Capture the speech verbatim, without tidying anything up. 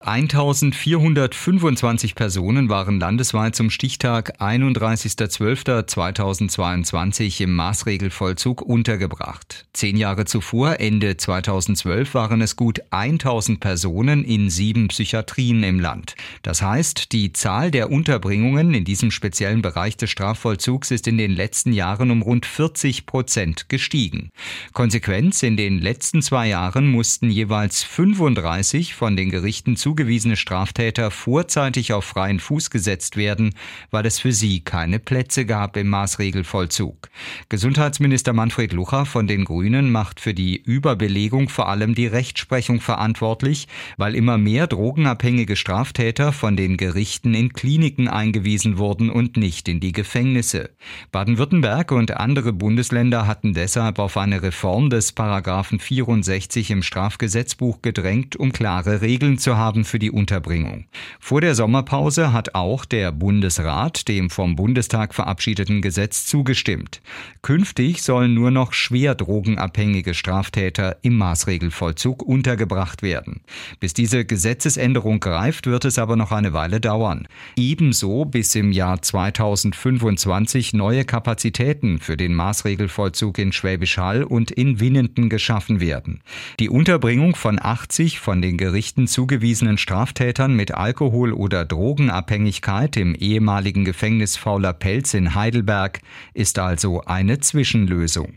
eintausendvierhundertfünfundzwanzig Personen waren landesweit zum Stichtag einunddreißigster zwölfter zweitausendzweiundzwanzig im Maßregelvollzug untergebracht. Zehn Jahre zuvor, Ende zweitausendzwölf, waren es gut eintausend Personen in sieben Psychiatrien im Land. Das heißt, die Zahl der Unterbringungen in diesem speziellen Bereich des Strafvollzugs ist in den letzten Jahren um rund vierzig Prozent gestiegen. Konsequenz: In den letzten zwei Jahren mussten jeweils fünfunddreißig von den Gerichten zugewiesene Straftäter vorzeitig auf freien Fuß gesetzt werden, weil es für sie keine Plätze gab im Maßregelvollzug. Gesundheitsminister Manfred Lucha von den Grünen macht für die Überbelegung vor allem die Rechtsprechung verantwortlich, weil immer mehr drogenabhängige Straftäter von den Gerichten in Kliniken eingewiesen wurden und nicht in die Gefängnisse. Baden-Württemberg und andere Bundesländer hatten deshalb auf eine Reform des Paragraphen vierundsechzig im Strafgesetzbuch gedrängt, um klare Regeln zu haben für die Unterbringung. Vor der Sommerpause hat auch der Bundesrat dem vom Bundestag verabschiedeten Gesetz zugestimmt. Künftig sollen nur noch schwer drogenabhängige Straftäter im Maßregelvollzug untergebracht werden. Bis diese Gesetzesänderung greift, wird es aber noch eine Weile dauern. Ebenso bis im Jahr zweitausendfünfundzwanzig neue Kapazitäten für den Maßregelvollzug in Schwäbisch Hall und in Winnenden geschaffen werden. Die Unterbringung von achtzig von den Gerichten zugewiesenen Straftätern mit Alkohol- oder Drogenabhängigkeit im ehemaligen Gefängnis Fauler Pelz in Heidelberg ist also eine Zwischenlösung.